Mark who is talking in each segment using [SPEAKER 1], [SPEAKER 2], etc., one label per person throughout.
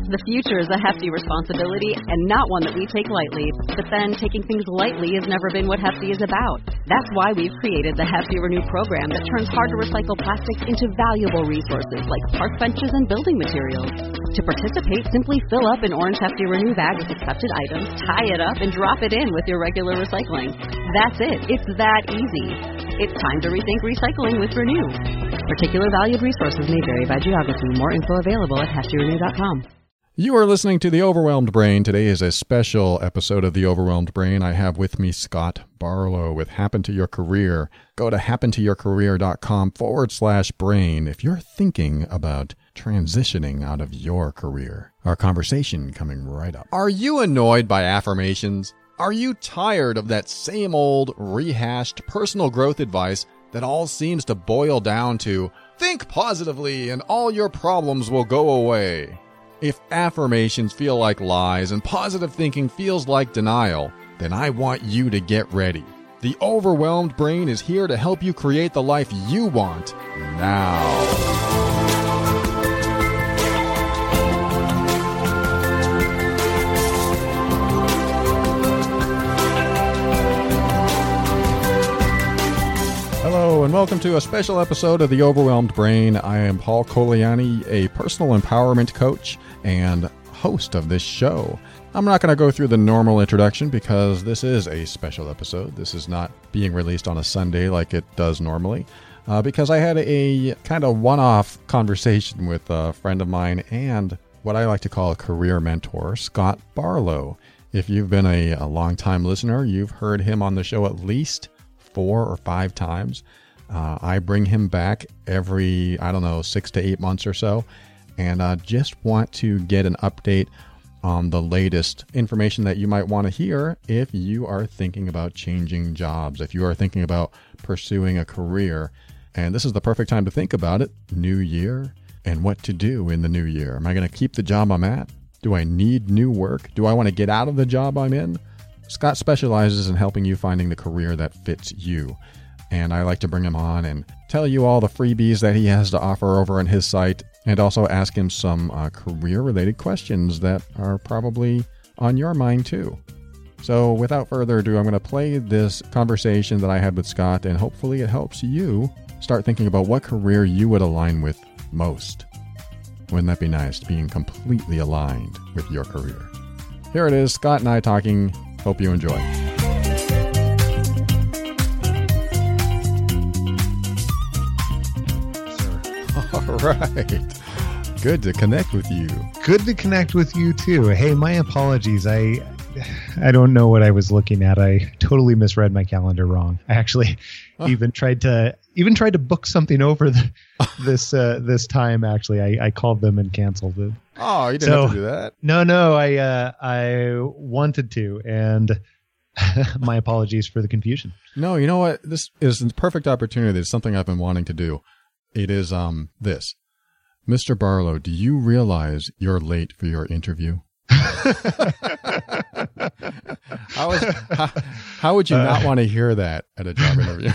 [SPEAKER 1] The future is a hefty responsibility and not one that we take lightly. But then taking things lightly has never been what Hefty is about. That's why we've created the Hefty Renew program that turns hard-to-recycle plastics into valuable resources like park benches and building materials. To participate, simply fill up an orange Hefty Renew bag with accepted items, tie it up, and drop it in with your regular recycling. That's it. It's that easy. It's time to rethink recycling with Renew. Particular valued resources may vary by geography. More info available at heftyrenew.com.
[SPEAKER 2] You are listening to The Overwhelmed Brain. Today is a special episode of The Overwhelmed Brain. I have with me Scott Barlow with Happen to Your Career. Go to happentoyourcareer.com/brain if you're thinking about transitioning out of your career. Our conversation coming right up. Are you annoyed by affirmations? Are you tired of that same old, rehashed personal growth advice that all seems to boil down to, think positively and all your problems will go away? If affirmations feel like lies and positive thinking feels like denial, then I want you to get ready. The Overwhelmed Brain is here to help you create the life you want now. Hello and welcome to a special episode of The Overwhelmed Brain. I am Paul Coliani, a personal empowerment coach and host of this show. I'm not going to go through the normal introduction because this is a special episode. This is not being released on a Sunday like it does normally because I had a kind of one-off conversation with a friend of mine and what I like to call a career mentor, Scott Barlow. If you've been a long-time listener, you've heard him on the show at least 4 or 5 times. I bring him back every, 6 to 8 months or so, and just want to get an update on the latest information that you might want to hear if you are thinking about changing jobs, if you are thinking about pursuing a career. And this is the perfect time to think about it. New year, and what to do in the new year. Am I going to keep the job I'm at? Do I need new work? Do I want to get out of the job I'm in? Scott specializes in helping you finding the career that fits you. And I like to bring him on and tell you all the freebies that he has to offer over on his site, and also ask him some career-related questions that are probably on your mind too. So without further ado, I'm going to play this conversation that I had with Scott, and hopefully it helps you start thinking about what career you would align with most. Wouldn't that be nice, being completely aligned with your career? Here it is, Scott and I talking. Hope you enjoy. All right. Good to connect with you.
[SPEAKER 3] Good to connect with you too. Hey, my apologies. I don't know what I was looking at. I totally misread my calendar wrong. I actually even tried to book something over this time. Actually, I called them and canceled it.
[SPEAKER 2] Oh, you didn't have to do that.
[SPEAKER 3] No. I wanted to, and my apologies for the confusion.
[SPEAKER 2] No, you know what? This is the perfect opportunity. It's something I've been wanting to do. It is this. Mr. Barlow, do you realize you're late for your interview? How would you not want to hear that at a job interview?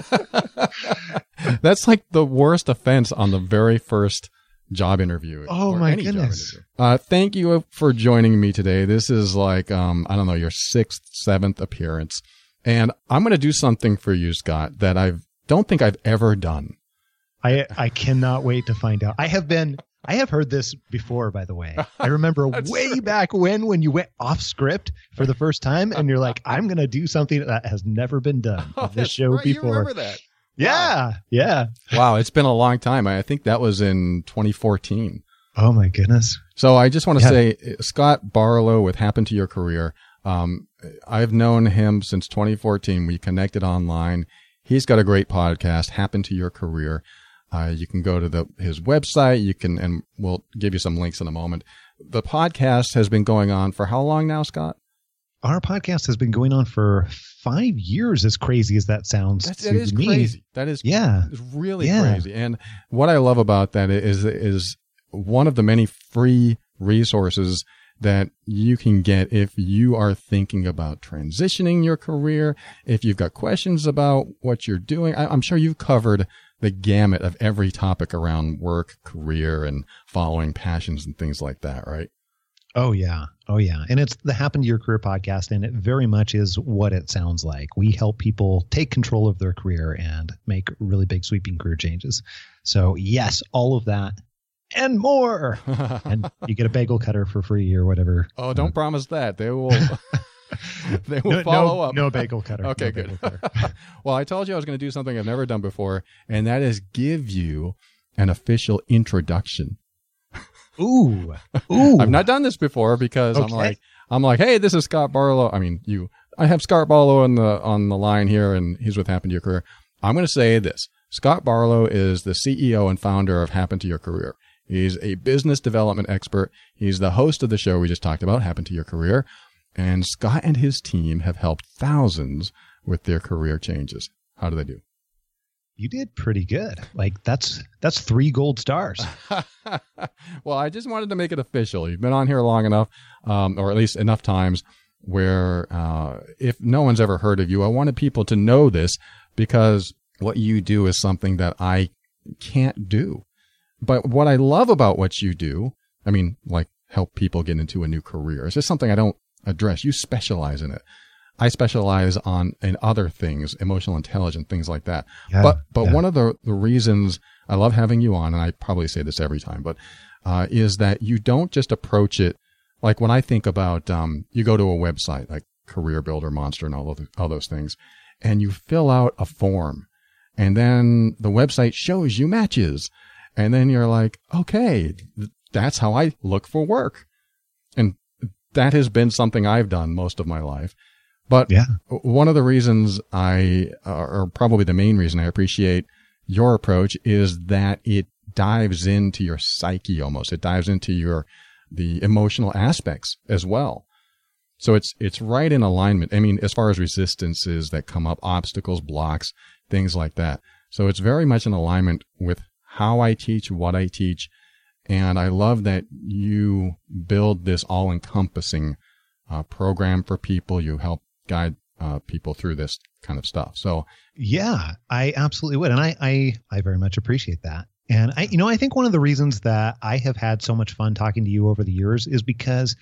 [SPEAKER 2] That's like the worst offense on the very first job interview.
[SPEAKER 3] Oh my goodness.
[SPEAKER 2] Thank you for joining me today. This is like, your 6th, 7th appearance. And I'm going to do something for you, Scott, that I don't think I've ever done.
[SPEAKER 3] I cannot wait to find out. I have heard this before, by the way. I remember way back when you went off script for the first time and you're like, I'm going to do something that has never been done on this show
[SPEAKER 2] right.
[SPEAKER 3] before.
[SPEAKER 2] You remember that?
[SPEAKER 3] Yeah. Yeah.
[SPEAKER 2] Wow. It's been a long time. I think that was in 2014.
[SPEAKER 3] Oh my goodness.
[SPEAKER 2] So I just want to say, Scott Barlow with Happen to Your Career. I've known him since 2014. We connected online. He's got a great podcast, Happen to Your Career. You can go to his website. And we'll give you some links in a moment. The podcast has been going on for how long now, Scott?
[SPEAKER 3] Our podcast has been going on for 5 years, as crazy as that sounds.
[SPEAKER 2] That is crazy. That is it's really crazy. And what I love about that is one of the many free resources that you can get if you are thinking about transitioning your career, if you've got questions about what you're doing. I'm sure you've covered the gamut of every topic around work, career, and following passions and things like that, right?
[SPEAKER 3] Oh, yeah. Oh, yeah. And it's the Happen to Your Career podcast, and it very much is what it sounds like. We help people take control of their career and make really big sweeping career changes. So, yes, all of that and more. And you get a bagel cutter for free or whatever.
[SPEAKER 2] Oh, don't promise that. They will they will follow up.
[SPEAKER 3] No bagel cutter.
[SPEAKER 2] Okay, good. Well, I told you I was going to do something I've never done before, and that is give you an official introduction.
[SPEAKER 3] Ooh.
[SPEAKER 2] I've not done this before because I'm like, hey, this is Scott Barlow. I mean, I have Scott Barlow on the line here, and he's with Happen to Your Career. I'm going to say this. Scott Barlow is the CEO and founder of Happen to Your Career. He's a business development expert. He's the host of the show we just talked about, Happen to Your Career. And Scott and his team have helped thousands with their career changes. How do they do?
[SPEAKER 3] You did pretty good. Like that's 3 gold stars.
[SPEAKER 2] Well, I just wanted to make it official. You've been on here long enough, or at least enough times where if no one's ever heard of you, I wanted people to know this because what you do is something that I can't do. But what I love about what you do, I mean, like help people get into a new career. It's just something I don't address. You specialize in it. I specialize in other things, emotional intelligence, things like that. Yeah, but one of the reasons I love having you on, and I probably say this every time, but is that you don't just approach it like when I think about you go to a website like Career Builder, Monster, and all those things, and you fill out a form, and then the website shows you matches, and then you're like, okay, that's how I look for work, and that has been something I've done most of my life. But one of the reasons or probably the main reason I appreciate your approach is that it dives into your psyche almost. It dives into the emotional aspects as well. So it's right in alignment. I mean, as far as resistances that come up, obstacles, blocks, things like that. So it's very much in alignment with how I teach, what I teach. And I love that you build this all-encompassing program for people. You help guide people through this kind of stuff. So
[SPEAKER 3] yeah, I absolutely would. And I very much appreciate that. And I think one of the reasons that I have had so much fun talking to you over the years is because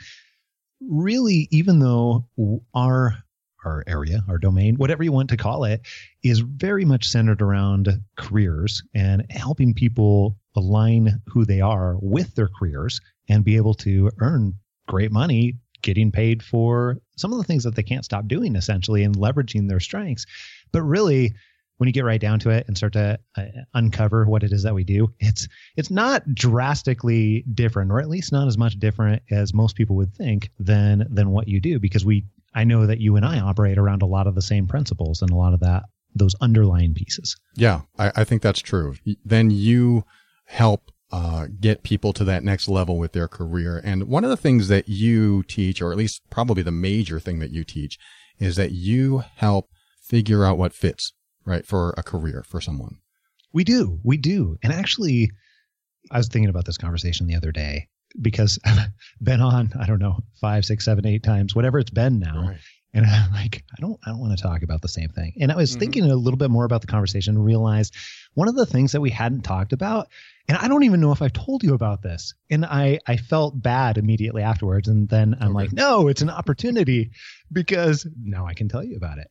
[SPEAKER 3] really, even though our area, our domain, whatever you want to call it, is very much centered around careers and helping people align who they are with their careers and be able to earn great money getting paid for some of the things that they can't stop doing, essentially, and leveraging their strengths. But really, when you get right down to it and start to uncover what it is that we do, it's not drastically different, or at least not as much different as most people would think than what you do, because I know that you and I operate around a lot of the same principles and a lot of those underlying pieces.
[SPEAKER 2] Yeah, I think that's true. Then you help get people to that next level with their career. And one of the things that you teach, or at least probably the major thing that you teach, is that you help figure out what fits, right, for a career for someone.
[SPEAKER 3] We do. And actually, I was thinking about this conversation the other day because I've been on, I don't know, 5, 6, 7, 8 times, whatever it's been now. Right. And I'm like, I don't want to talk about the same thing. And I was thinking a little bit more about the conversation and realized one of the things that we hadn't talked about, and I don't even know if I've told you about this. And I felt bad immediately afterwards. And then I'm like, no, it's an opportunity because now I can tell you about it.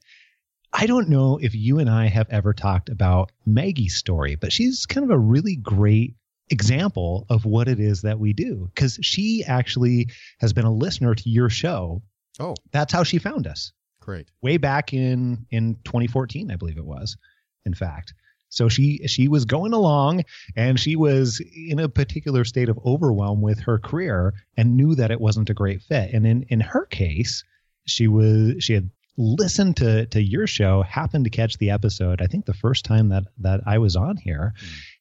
[SPEAKER 3] I don't know if you and I have ever talked about Maggie's story, but she's kind of a really great example of what it is that we do, because she actually has been a listener to your show.
[SPEAKER 2] Oh,
[SPEAKER 3] that's how she found us.
[SPEAKER 2] Great.
[SPEAKER 3] Way back in 2014, I believe it was, in fact. So she was going along and she was in a particular state of overwhelm with her career and knew that it wasn't a great fit. And in her case, she had listened to your show, happened to catch the episode, I think the first time that I was on here.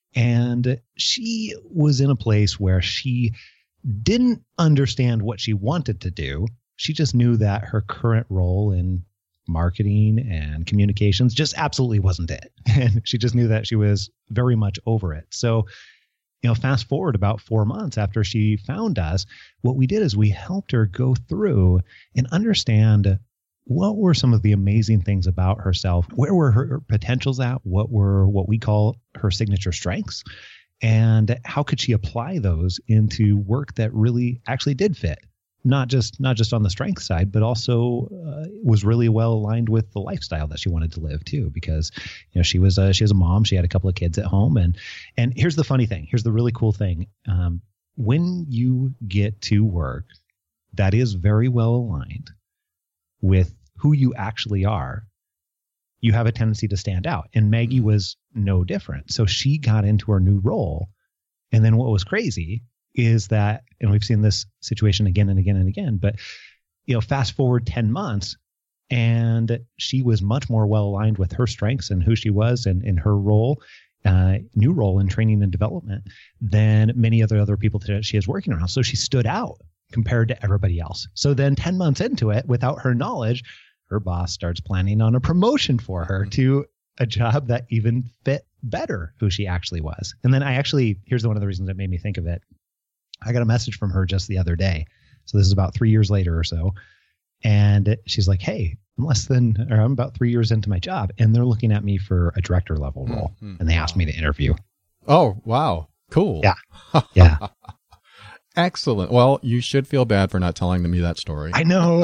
[SPEAKER 3] And she was in a place where she didn't understand what she wanted to do. She just knew that her current role in marketing and communications just absolutely wasn't it. And she just knew that she was very much over it. So, fast forward about 4 months after she found us, what we did is we helped her go through and understand what were some of the amazing things about herself, where were her potentials at, what were what we call her signature strengths, and how could she apply those into work that really actually did fit. not just on the strength side, but also was really well aligned with the lifestyle that she wanted to live too. Because she was a mom, she had a couple of kids at home, and here's the funny thing, here's the really cool thing. When you get to work that is very well aligned with who you actually are, you have a tendency to stand out. And Maggie was no different. So she got into her new role, and then what was crazy is that, and we've seen this situation again and again and again, but fast forward 10 months and she was much more well aligned with her strengths and who she was and in her role, new role in training and development than many other people that she is working around. So she stood out compared to everybody else. So then 10 months into it, without her knowledge, her boss starts planning on a promotion for her to a job that even fit better who she actually was. And then here's one of the reasons that made me think of it. I got a message from her just the other day. So this is about 3 years later or so. And she's like, hey, I'm about 3 years into my job, and they're looking at me for a director level role. And they asked me to interview.
[SPEAKER 2] Oh, wow. Cool.
[SPEAKER 3] Yeah. Yeah.
[SPEAKER 2] Excellent. Well, you should feel bad for not telling me that story.
[SPEAKER 3] I know.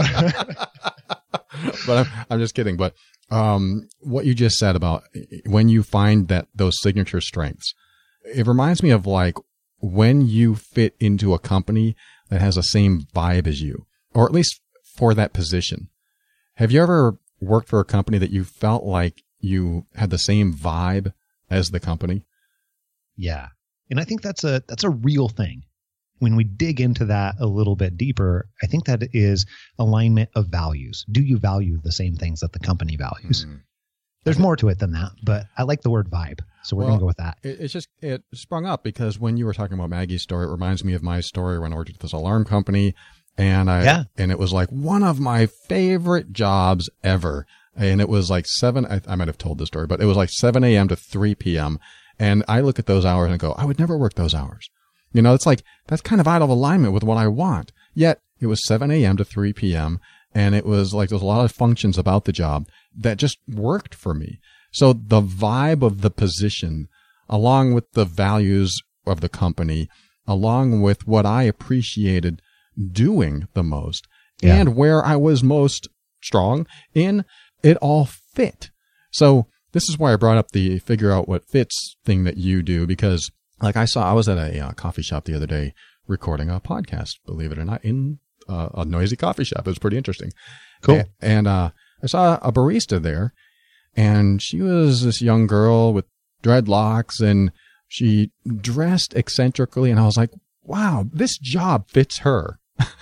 [SPEAKER 2] But I'm just kidding. But what you just said about when you find those signature strengths, it reminds me of like when you fit into a company that has the same vibe as you, or at least for that position. Have you ever worked for a company that you felt like you had the same vibe as the company?
[SPEAKER 3] Yeah. And I think that's a real thing. When we dig into that a little bit deeper, I think that is alignment of values. Do you value the same things that the company values? There's more to it than that, but I like the word vibe. So we're going to go with that.
[SPEAKER 2] It sprung up because when you were talking about Maggie's story, it reminds me of my story when I worked at this alarm company. And and it was like one of my favorite jobs ever. And it was like I might have told this story, but it was like 7 a.m. to 3 p.m. And I look at those hours and go, I would never work those hours. It's like, that's kind of out of alignment with what I want. Yet it was 7 a.m. to 3 p.m. And it was like, there's a lot of functions about the job that just worked for me. So the vibe of the position, along with the values of the company, along with what I appreciated doing the most and where I was most strong in, it all fit. So this is why I brought up the figure out what fits thing that you do, because like I was at a coffee shop the other day recording a podcast, believe it or not, in a noisy coffee shop. It was pretty interesting.
[SPEAKER 3] Cool.
[SPEAKER 2] And I saw a barista there, and she was this young girl with dreadlocks, and she dressed eccentrically. And I was like, wow, this job fits her.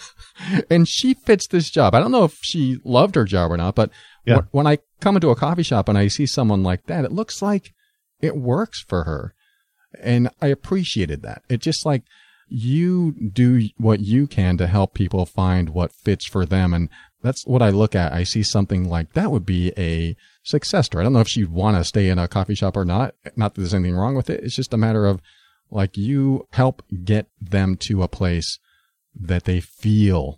[SPEAKER 2] And she fits this job. I don't know if she loved her job or not, but when I come into a coffee shop and I see someone like that, it looks like it works for her. And I appreciated that. It's just like you do what you can to help people find what fits for them. And that's what I look at. I see something like that would be a success story. I don't know if she'd want to stay in a coffee shop or not. Not that there's anything wrong with it. It's just a matter of like you help get them to a place that they feel,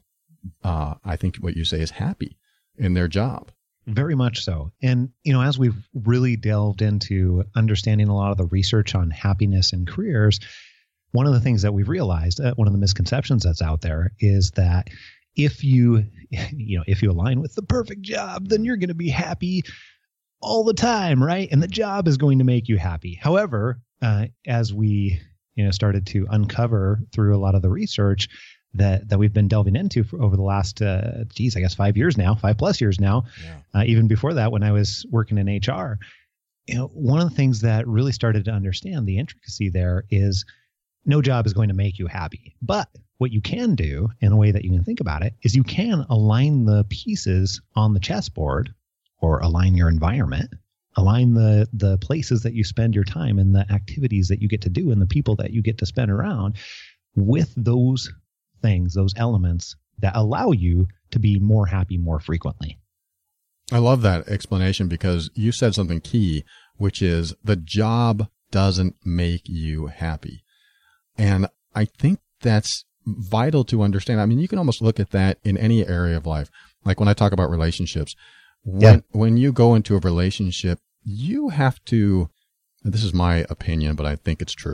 [SPEAKER 2] I think what you say is happy in their job.
[SPEAKER 3] Very much so. And, as we've really delved into understanding a lot of the research on happiness and careers, one of the things that we've realized, one of the misconceptions that's out there is that if you align with the perfect job, then you're going to be happy all the time, right? And the job is going to make you happy. However, as we, started to uncover through a lot of the research that we've been delving into for over the last, 5 years now, 5+ years now. Yeah. Even before that, when I was working in HR, one of the things that really started to understand the intricacy there is no job is going to make you happy. But what you can do in a way that you can think about it is you can align the pieces on the chessboard, or align your environment, align the places that you spend your time and the activities that you get to do and the people that you get to spend around with those things, those elements that allow you to be more happy more frequently.
[SPEAKER 2] I love that explanation because you said something key, which is the job doesn't make you happy. And I think that's vital to understand. I mean, you can almost look at that in any area of life. Like when I talk about relationships, when you go into a relationship, you have to, this is my opinion, but I think it's true.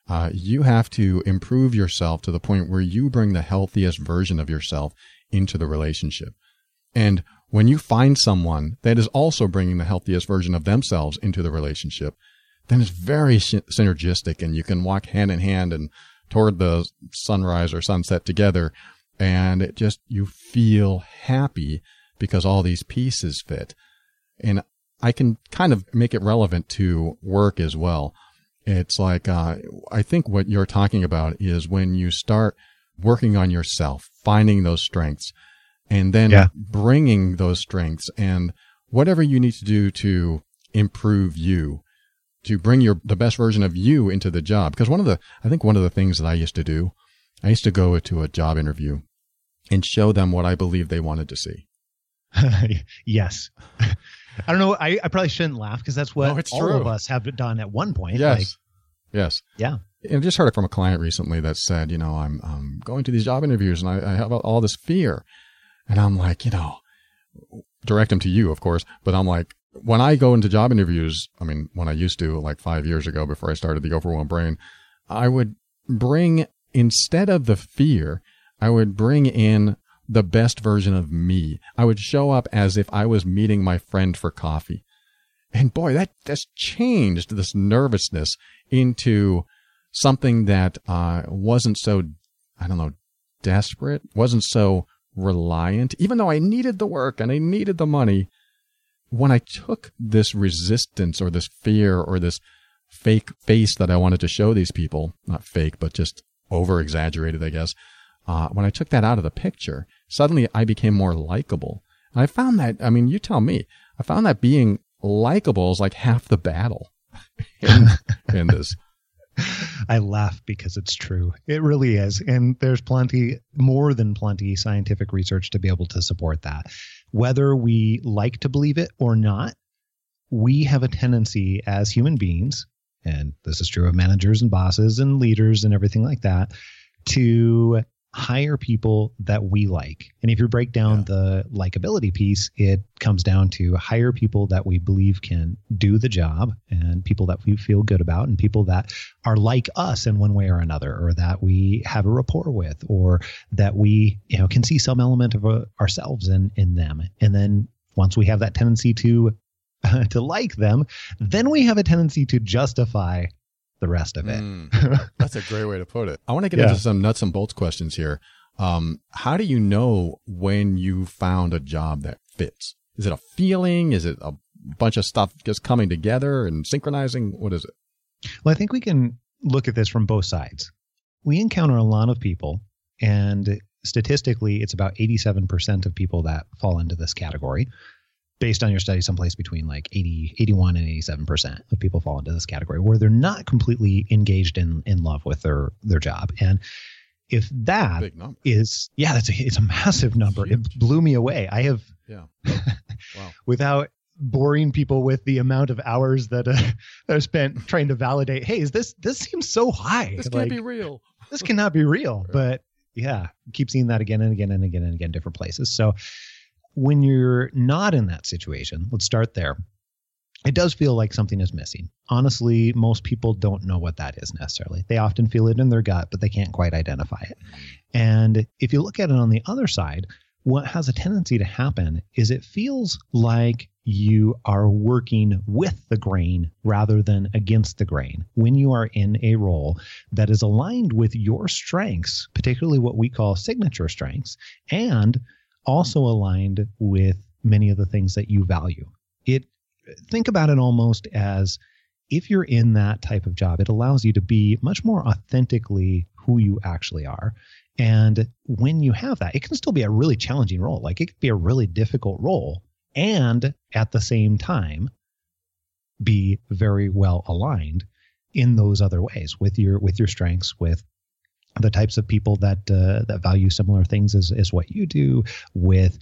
[SPEAKER 2] You have to improve yourself to the point where you bring the healthiest version of yourself into the relationship. And when you find someone that is also bringing the healthiest version of themselves into the relationship, then it's very synergistic, and you can walk hand in hand and toward the sunrise or sunset together. And it just, you feel happy because all these pieces fit. And I can kind of make it relevant to work as well. It's like, I think what you're talking about is when you start working on yourself, finding those strengths, and then bringing those strengths and whatever you need to do to improve you, to bring the best version of you into the job. Because I think one of the things that I used to do, I used to go to a job interview and show them what I believed they wanted to see.
[SPEAKER 3] Yes. I don't know. I probably shouldn't laugh because that's what all of us have done at one point.
[SPEAKER 2] Yes. Yes.
[SPEAKER 3] Yeah.
[SPEAKER 2] And I just heard it from a client recently that said, I'm going to these job interviews and I have all this fear. And I'm like, direct them to you, of course. But I'm like, when I go into job interviews, I mean, when I used to, like 5 years ago before I started the Overwhelmed Brain, I would bring, instead of the fear, I would bring in the best version of me. I would show up as if I was meeting my friend for coffee. And boy, that's changed this nervousness into something that wasn't so, desperate, wasn't so reliant, even though I needed the work and I needed the money. When I took this resistance or this fear or this fake face that I wanted to show these people, not fake, but just over-exaggerated, I guess, when I took that out of the picture, suddenly I became more likable. And I found that, you tell me, I found that being likable is like half the battle in this.
[SPEAKER 3] I laugh because it's true. It really is. And there's more than plenty scientific research to be able to support that. Whether we like to believe it or not, we have a tendency as human beings, and this is true of managers and bosses and leaders and everything like that, to hire people that we like. And if you break down the likability piece, it comes down to hire people that we believe can do the job and people that we feel good about and people that are like us in one way or another, or that we have a rapport with, or that we can see some element of ourselves in them. And then once we have that tendency to like them, then we have a tendency to justify the rest of it.
[SPEAKER 2] That's a great way to put it. I want to get into some nuts and bolts questions here. How do you know when you found a job that fits? Is it a feeling? Is it a bunch of stuff just coming together and synchronizing? What is it?
[SPEAKER 3] Well, I think we can look at this from both sides. We encounter a lot of people, and statistically, it's about 87% of people that fall into this category. Based on your study, someplace between like 81 and 87% of people fall into this category where they're not completely engaged in love with their job. And if that is, it's a massive number. It blew me away. I have, wow. Without boring people with the amount of hours that I've spent trying to validate, hey, this seems so high.
[SPEAKER 2] This can't be real.
[SPEAKER 3] This cannot be real. But keep seeing that again and again and again and again, different places. So when you're not in that situation, let's start there. It does feel like something is missing. Honestly, most people don't know what that is necessarily. They often feel it in their gut, but they can't quite identify it. And if you look at it on the other side, what has a tendency to happen is it feels like you are working with the grain rather than against the grain when you are in a role that is aligned with your strengths, particularly what we call signature strengths, and also aligned with many of the things that you value. Think about it almost as if you're in that type of job, it allows you to be much more authentically who you actually are. And when you have that, it can still be a really challenging role. Like it could be a really difficult role and at the same time be very well aligned in those other ways with your strengths, with the types of people that value similar things as what you do, with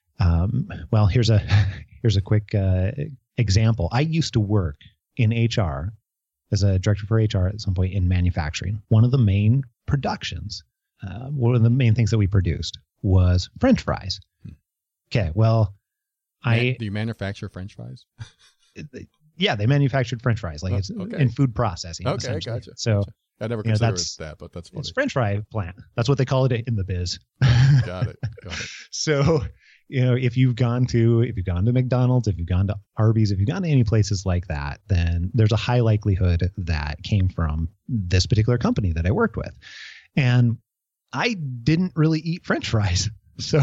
[SPEAKER 3] here's a quick example. I used to work in HR as a director for HR at some point in manufacturing. One of the main productions, one of the main things that we produced was French fries. Okay, well,
[SPEAKER 2] do you manufacture French fries?
[SPEAKER 3] Yeah, they manufactured French fries, like it's in food processing.
[SPEAKER 2] Okay, gotcha.
[SPEAKER 3] So
[SPEAKER 2] I never considered it that, but that's funny.
[SPEAKER 3] It's French fry plant. That's what they call it in the biz.
[SPEAKER 2] Got it.
[SPEAKER 3] So, if you've gone to McDonald's, if you've gone to Arby's, if you've gone to any places like that, then there's a high likelihood that came from this particular company that I worked with. And I didn't really eat French fries. So,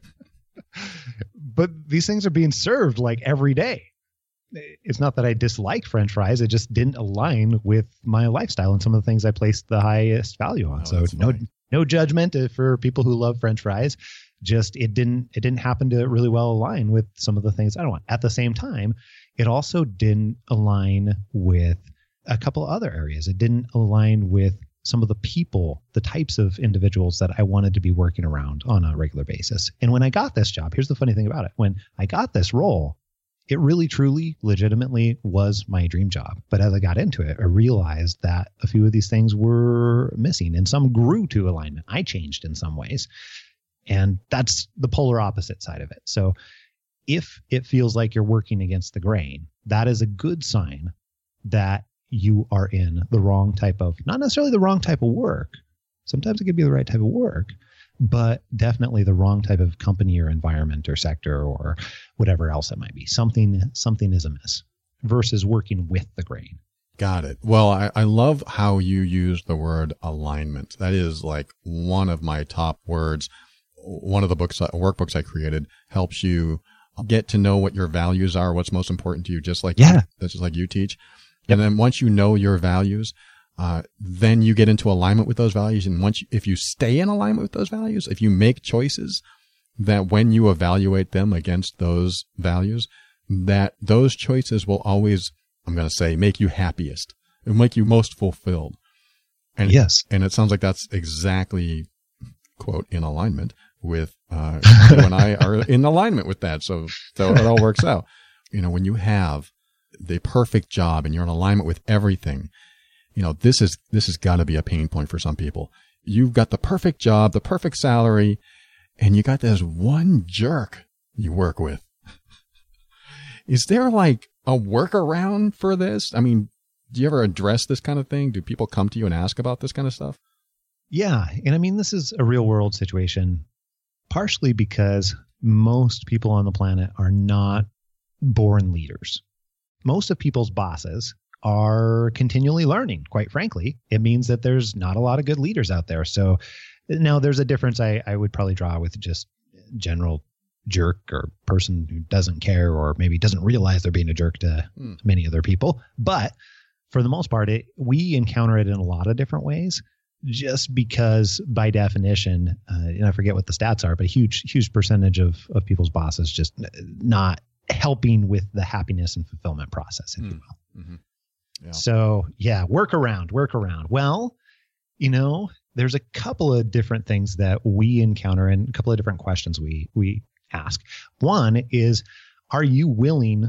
[SPEAKER 3] but these things are being served like every day. It's not that I disliked French fries. It just didn't align with my lifestyle and some of the things I placed the highest value on. So no judgment for people who love French fries. Just it didn't happen to really well align with some of the things I don't want. At the same time, it also didn't align with a couple other areas. It didn't align with some of the people, the types of individuals that I wanted to be working around on a regular basis. And when I got this job, here's the funny thing about it. When I got this role, it really, truly, legitimately was my dream job. But as I got into it, I realized that a few of these things were missing and some grew to alignment. I changed in some ways. And that's the polar opposite side of it. So if it feels like you're working against the grain, that is a good sign that you are in the wrong type of, not necessarily the wrong type of work. Sometimes it could be the right type of work, but definitely the wrong type of company or environment or sector or whatever else it might be. Something is amiss versus working with the grain.
[SPEAKER 2] Got it. Well, I love how you use the word alignment. That is like one of my top words. One of the workbooks I created helps you get to know what your values are, what's most important to you, just like you teach. Yep. And then once you know your values, then you get into alignment with those values. And if you stay in alignment with those values, if you make choices that when you evaluate them against those values, that those choices will always, I'm going to say, make you happiest. It'll make you most fulfilled. And
[SPEAKER 3] yes.
[SPEAKER 2] And it sounds like that's exactly, quote, in alignment with, you and I are in alignment with that. So it all works out. When you have the perfect job and you're in alignment with everything, this has got to be a pain point for some people. You've got the perfect job, the perfect salary, and you got this one jerk you work with. Is there like a workaround for this? I mean, do you ever address this kind of thing? Do people come to you and ask about this kind of stuff?
[SPEAKER 3] Yeah. And I mean, this is a real world situation, partially because most people on the planet are not born leaders. Most of people's bosses are continually learning, quite frankly. It means that there's not a lot of good leaders out there. So now there's a difference I would probably draw with just general jerk or person who doesn't care or maybe doesn't realize they're being a jerk to many other people. But for the most part, we encounter it in a lot of different ways, just because by definition, and I forget what the stats are, but a huge percentage of people's bosses just not helping with the happiness and fulfillment process, if you will.
[SPEAKER 2] Mm-hmm. Yeah.
[SPEAKER 3] So yeah, workaround. Well, there's a couple of different things that we encounter and a couple of different questions we ask. One is, are you willing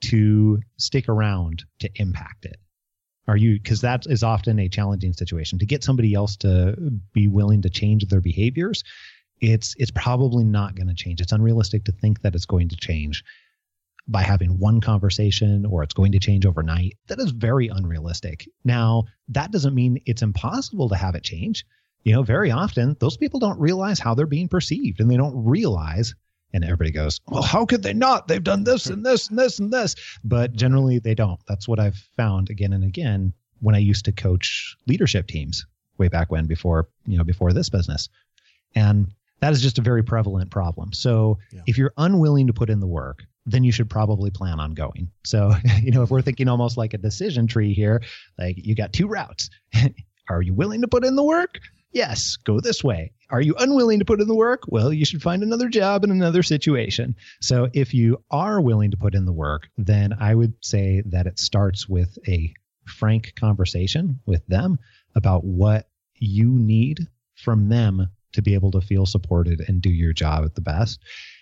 [SPEAKER 3] to stick around to impact it? Because that is often a challenging situation. To get somebody else to be willing to change their behaviors, it's probably not going to change. It's unrealistic to think that it's going to change by having one conversation or it's going to change overnight. That is very unrealistic. Now, that doesn't mean it's impossible to have it change. Very often those people don't realize how they're being perceived, and they don't realize, and everybody goes, well, how could they not? They've done this and this and this and this. But generally they don't. That's what I've found again and again when I used to coach leadership teams way back when, before this business. And that is just a very prevalent problem. So if you're unwilling to put in the work, then you should probably plan on going. So, if we're thinking almost like a decision tree here, like you got two routes. Are you willing to put in the work? Yes, go this way. Are you unwilling to put in the work? Well, you should find another job in another situation. So if you are willing to put in the work, then I would say that it starts with a frank conversation with them about what you need from them to be able to feel supported and do your job at the best.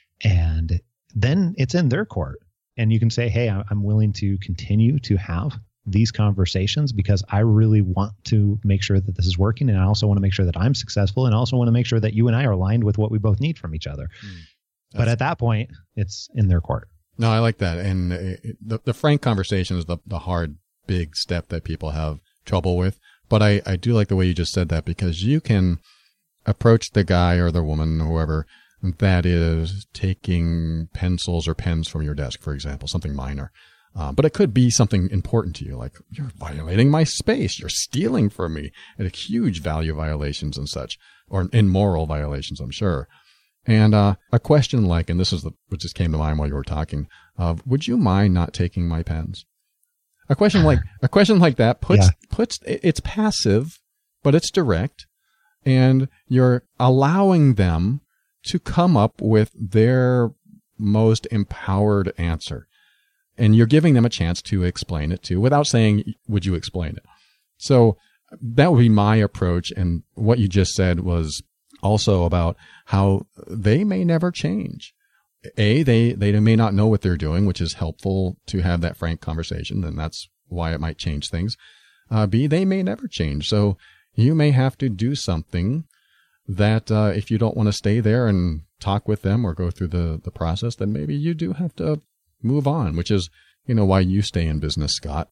[SPEAKER 3] And then it's in their court. And you can say, hey, I'm willing to continue to have these conversations because I really want to make sure that this is working. And I also want to make sure that I'm successful. And I also want to make sure that you and I are aligned with what we both need from each other. But at that point, it's in their court.
[SPEAKER 2] No, I like that. And the frank conversation is the hard, big step that people have trouble with. But I do like the way you just said that, because you can approach the guy or the woman, whoever, that is taking pencils or pens from your desk, for example, something minor. But it could be something important to you, like, you're violating my space, you're stealing from me, and huge value violations and such, or immoral violations, I'm sure. And a question like, and this is what just came to mind while you were talking, would you mind not taking my pens? A question like that puts it's passive, but it's direct, and you're allowing them to come up with their most empowered answer. And you're giving them a chance to explain it too, without saying, would you explain it? So that would be my approach. And what you just said was also about how they may never change. They may not know what they're doing, which is helpful to have that frank conversation, and that's why it might change things. B, they may never change. So you may have to do something that if you don't want to stay there and talk with them or go through the process, then maybe you do have to move on, which is, why you stay in business, Scott.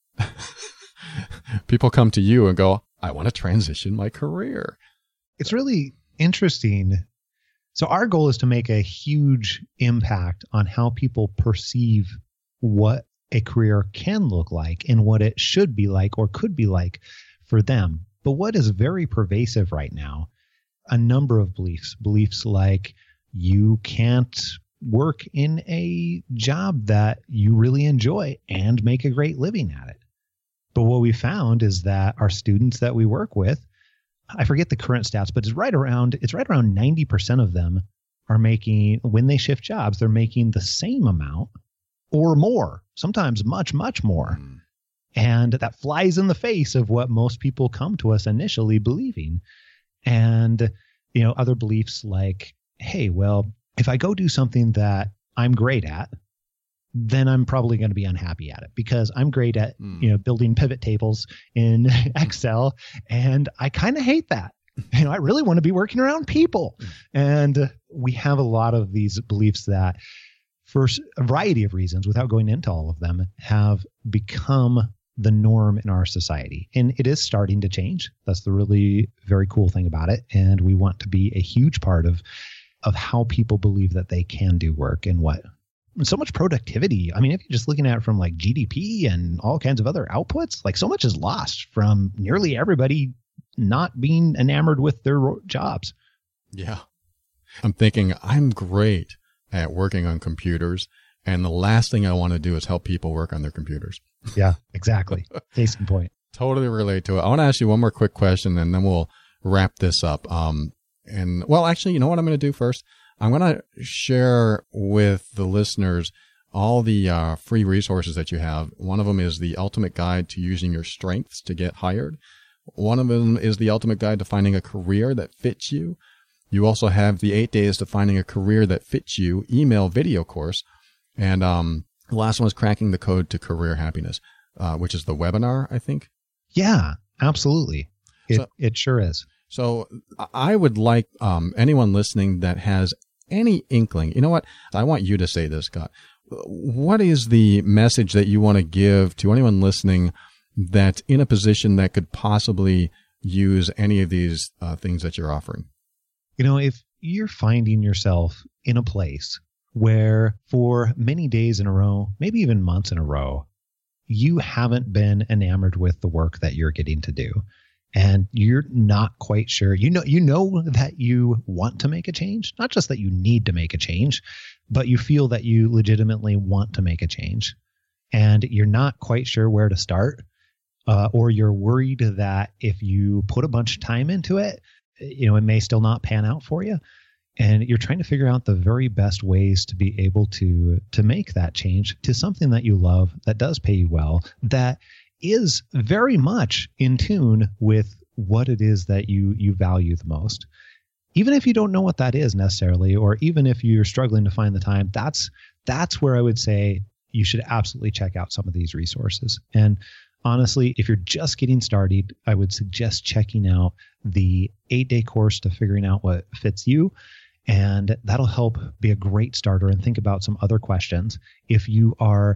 [SPEAKER 2] People come to you and go, I want to transition my career.
[SPEAKER 3] It's really interesting. So our goal is to make a huge impact on how people perceive what a career can look like and what it should be like or could be like for them. But what is very pervasive right now, a number of beliefs like you can't work in a job that you really enjoy and make a great living at it. But what we found is that our students that we work with, I forget the current stats, but it's right around 90% of them are making, when they shift jobs, they're making the same amount or more, sometimes much, much more. And that flies in the face of what most people come to us initially believing. And, other beliefs like, hey, well, if I go do something that I'm great at, then I'm probably going to be unhappy at it because I'm great at, building pivot tables in Excel, and I kind of hate that. I really want to be working around people. And we have a lot of these beliefs that, for a variety of reasons, without going into all of them, have become the norm in our society. And it is starting to change. That's the really very cool thing about it. And we want to be a huge part of how people believe that they can do work and what. So much productivity. I mean, if you're just looking at it from like GDP and all kinds of other outputs, like so much is lost from nearly everybody not being enamored with their jobs.
[SPEAKER 2] Yeah. I'm thinking I'm great at working on computers, and the last thing I want to do is help people work on their computers.
[SPEAKER 3] Yeah, exactly. Case in point.
[SPEAKER 2] Totally relate to it. I want to ask you one more quick question, and then we'll wrap this up. Actually, you know what I'm going to do first? I'm going to share with the listeners all the free resources that you have. One of them is the Ultimate Guide to Using Your Strengths to Get Hired. One of them is the Ultimate Guide to Finding a Career That Fits You. You also have the 8 Days to Finding a Career That Fits You email video course. And the last one is Cracking the Code to Career Happiness, which is the webinar, I think.
[SPEAKER 3] Yeah, absolutely. It sure is.
[SPEAKER 2] So I would like anyone listening that has any inkling, you know what? I want you to say this, Scott. What is the message that you want to give to anyone listening that's in a position that could possibly use any of these things that you're offering?
[SPEAKER 3] If you're finding yourself in a place where for many days in a row, maybe even months in a row, you haven't been enamored with the work that you're getting to do, and you're not quite sure, you know that you want to make a change, not just that you need to make a change, but you feel that you legitimately want to make a change, and you're not quite sure where to start, or you're worried that if you put a bunch of time into it, it may still not pan out for you. And you're trying to figure out the very best ways to be able to make that change to something that you love, that does pay you well, that is very much in tune with what it is that you value the most. Even if you don't know what that is necessarily, or even if you're struggling to find the time, that's where I would say you should absolutely check out some of these resources. And honestly, if you're just getting started, I would suggest checking out the 8-day course to figuring out what fits you. And that'll help be a great starter, and think about some other questions. If you are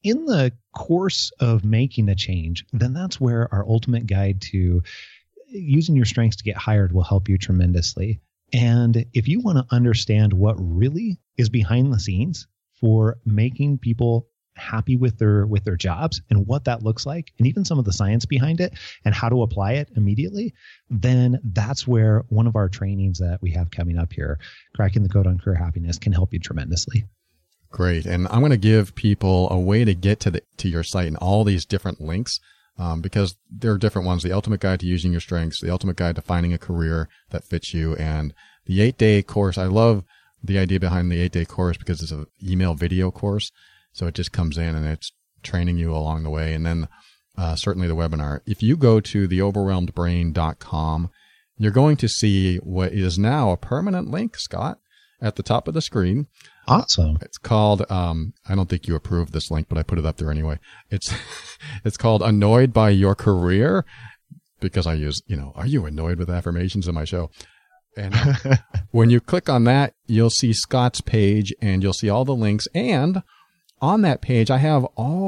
[SPEAKER 3] in the course of making a change, then that's where our ultimate guide to using your strengths to get hired will help you tremendously. And if you want to understand what really is behind the scenes for making people happy with their jobs and what that looks like, and even some of the science behind it and how to apply it immediately, then that's where one of our trainings that we have coming up here, Cracking the Code on Career Happiness, can help you tremendously.
[SPEAKER 2] Great. And I'm going to give people a way to get to your site and all these different links, because there are different ones. The Ultimate Guide to Using Your Strengths, the Ultimate Guide to Finding a Career that Fits You, and the 8-day course. I love the idea behind the 8-day course because it's an email video course. So it just comes in and it's training you along the way. And then certainly the webinar. If you go to theoverwhelmedbrain.com, you're going to see what is now a permanent link, Scott, at the top of the screen.
[SPEAKER 3] Awesome.
[SPEAKER 2] It's called, I don't think you approved this link, but I put it up there anyway. It's called Annoyed by Your Career, because I use, are you annoyed with affirmations in my show? And when you click on that, you'll see Scott's page and you'll see all the links. And on that page, I have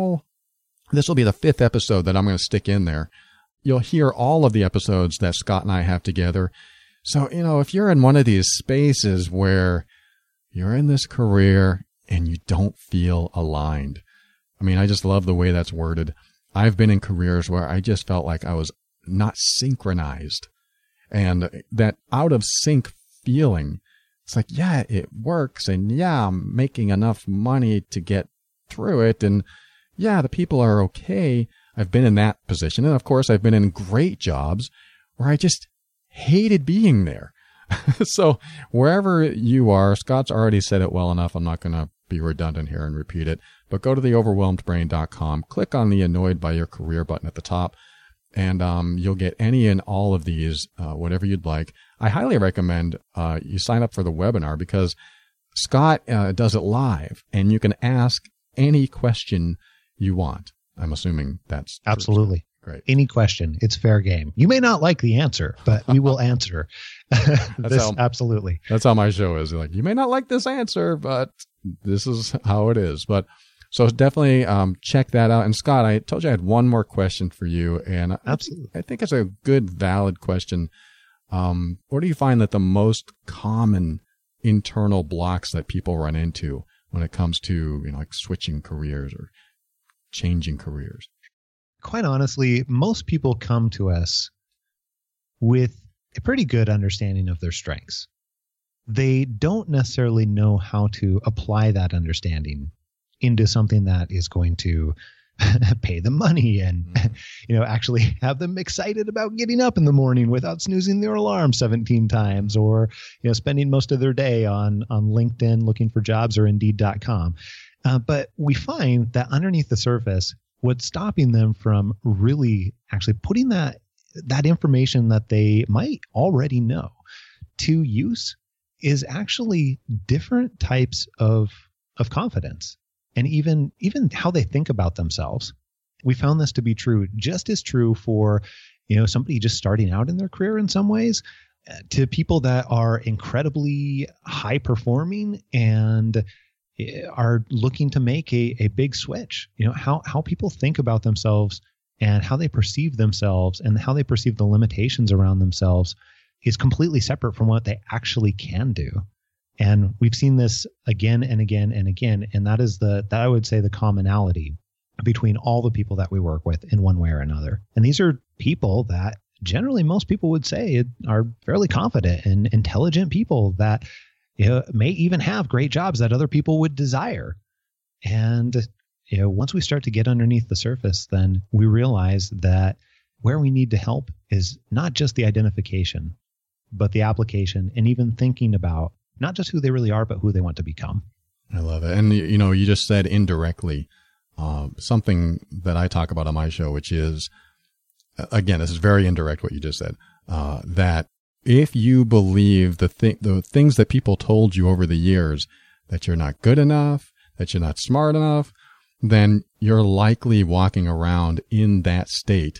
[SPEAKER 2] this will be the 5th episode that I'm going to stick in there. You'll hear all of the episodes that Scott and I have together. So, if you're in one of these spaces where you're in this career and you don't feel aligned, I just love the way that's worded. I've been in careers where I just felt like I was not synchronized, and that out of sync feeling, it's like, yeah, it works. And yeah, I'm making enough money to get through it. And yeah, the people are okay. I've been in that position. And of course, I've been in great jobs where I just hated being there. So wherever you are, Scott's already said it well enough. I'm not going to be redundant here and repeat it, but go to theoverwhelmedbrain.com, click on the Annoyed by Your Career button at the top, and you'll get any and all of these, whatever you'd like. I highly recommend you sign up for the webinar because Scott does it live, and you can ask any question you want. I'm assuming that's true.
[SPEAKER 3] Absolutely.
[SPEAKER 2] Great.
[SPEAKER 3] Any question. It's fair game. You may not like the answer, but we will answer. Absolutely.
[SPEAKER 2] That's how my show is. Like, you may not like this answer, but this is how it is. But so definitely check that out. And Scott, I told you I had one more question for you, and
[SPEAKER 3] absolutely,
[SPEAKER 2] I think it's a good, valid question. What do you find that the most common internal blocks that people run into when it comes to, like switching careers or changing careers?
[SPEAKER 3] Quite honestly, most people come to us with a pretty good understanding of their strengths. They don't necessarily know how to apply that understanding into something that is going to pay them money and, actually have them excited about getting up in the morning without snoozing their alarm 17 times, or, spending most of their day on LinkedIn looking for jobs or Indeed.com. But we find that underneath the surface, what's stopping them from really actually putting that information that they might already know to use is actually different types of confidence, and even how they think about themselves. We found this to be true, just as true for, somebody just starting out in their career in some ways, to people that are incredibly high performing and are looking to make a big switch. How people think about themselves and how they perceive themselves and how they perceive the limitations around themselves is completely separate from what they actually can do. And we've seen this again and again and again. And that is that I would say the commonality between all the people that we work with in one way or another. And these are people that generally most people would say are fairly confident and intelligent people that may even have great jobs that other people would desire. And, once we start to get underneath the surface, then we realize that where we need to help is not just the identification, but the application and even thinking about not just who they really are, but who they want to become.
[SPEAKER 2] I love it. And, you just said indirectly something that I talk about on my show, which is, again, this is very indirect what you just said, that if you believe the things that people told you over the years, that you're not good enough, that you're not smart enough, then you're likely walking around in that state,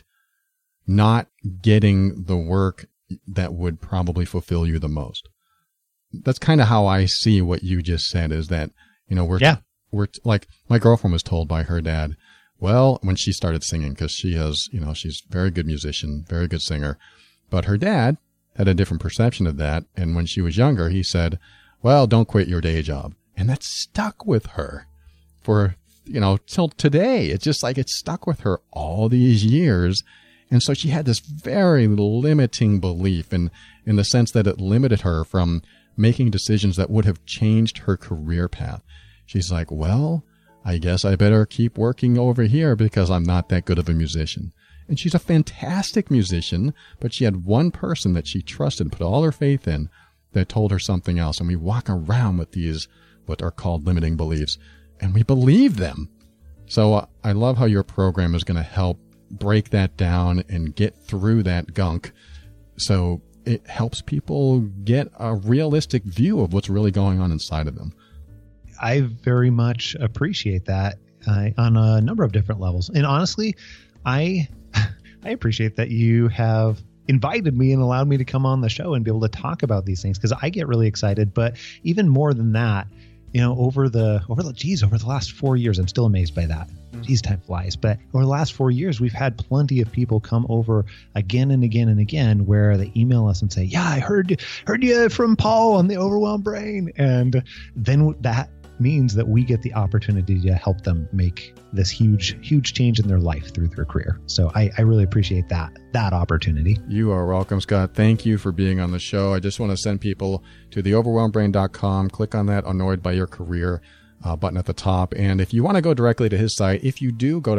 [SPEAKER 2] not getting the work that would probably fulfill you the most. That's kind of how I see what you just said, is that, like my girlfriend was told by her dad, well, when she started singing, because she has, she's a very good musician, very good singer, but her dad had a different perception of that. And when she was younger, he said, well, don't quit your day job. And that stuck with her for, till today. It's just like it stuck with her all these years. And so she had this very limiting belief in the sense that it limited her from making decisions that would have changed her career path. She's like, well, I guess I better keep working over here because I'm not that good of a musician. And she's a fantastic musician, but she had one person that she trusted, put all her faith in, that told her something else. And we walk around with these, what are called limiting beliefs, and we believe them. So I love how your program is going to help break that down and get through that gunk. So it helps people get a realistic view of what's really going on inside of them.
[SPEAKER 3] I very much appreciate that on a number of different levels. And honestly, I appreciate that you have invited me and allowed me to come on the show and be able to talk about these things, because I get really excited. But even more than that, over the last 4 years, I'm still amazed by that. Geez, time flies. But over the last 4 years, we've had plenty of people come over again and again and again, where they email us and say, yeah, I heard you from Paul on the Overwhelmed Brain. And then that means that we get the opportunity to help them make this huge change in their life through their career. So I really appreciate that opportunity.
[SPEAKER 2] You are welcome, Scott. Thank you for being on the show. I just want to send people to theoverwhelmedbrain.com. Click on that Annoyed by Your Career button at the top. And if you want to go directly to his site, if you do, go to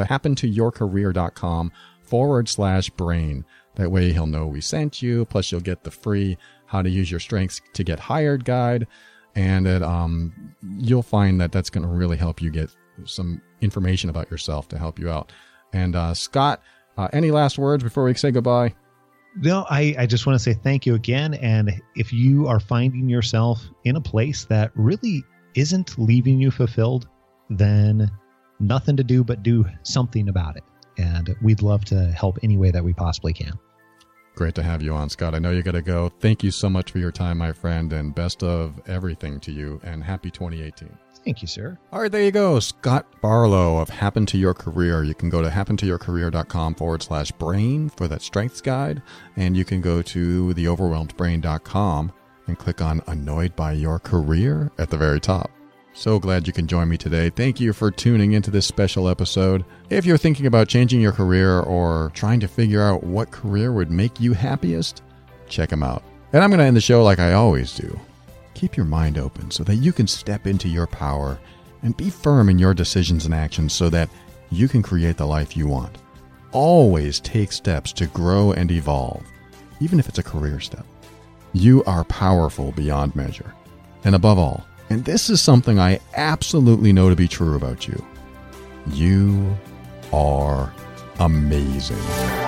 [SPEAKER 2] happentoyourcareer.com/brain. That way he'll know we sent you. Plus you'll get the free How to Use Your Strengths to Get Hired guide. And you'll find that that's going to really help you get some information about yourself to help you out. And Scott, any last words before we say goodbye?
[SPEAKER 3] No, I just want to say thank you again. And if you are finding yourself in a place that really isn't leaving you fulfilled, then nothing to do but do something about it. And we'd love to help any way that we possibly can.
[SPEAKER 2] Great to have you on, Scott. I know you got to go. Thank you so much for your time, my friend, and best of everything to you, and happy 2018.
[SPEAKER 3] Thank you, sir.
[SPEAKER 2] All right, there you go. Scott Barlow of Happen to Your Career. You can go to happentoyourcareer.com/brain for that strengths guide, and you can go to theoverwhelmedbrain.com and click on Annoyed by Your Career at the very top. So glad you can join me today. Thank you for tuning into this special episode. If you're thinking about changing your career or trying to figure out what career would make you happiest, check them out. And I'm going to end the show like I always do. Keep your mind open so that you can step into your power and be firm in your decisions and actions so that you can create the life you want. Always take steps to grow and evolve, even if it's a career step. You are powerful beyond measure. And above all, and this is something I absolutely know to be true about you, you are amazing.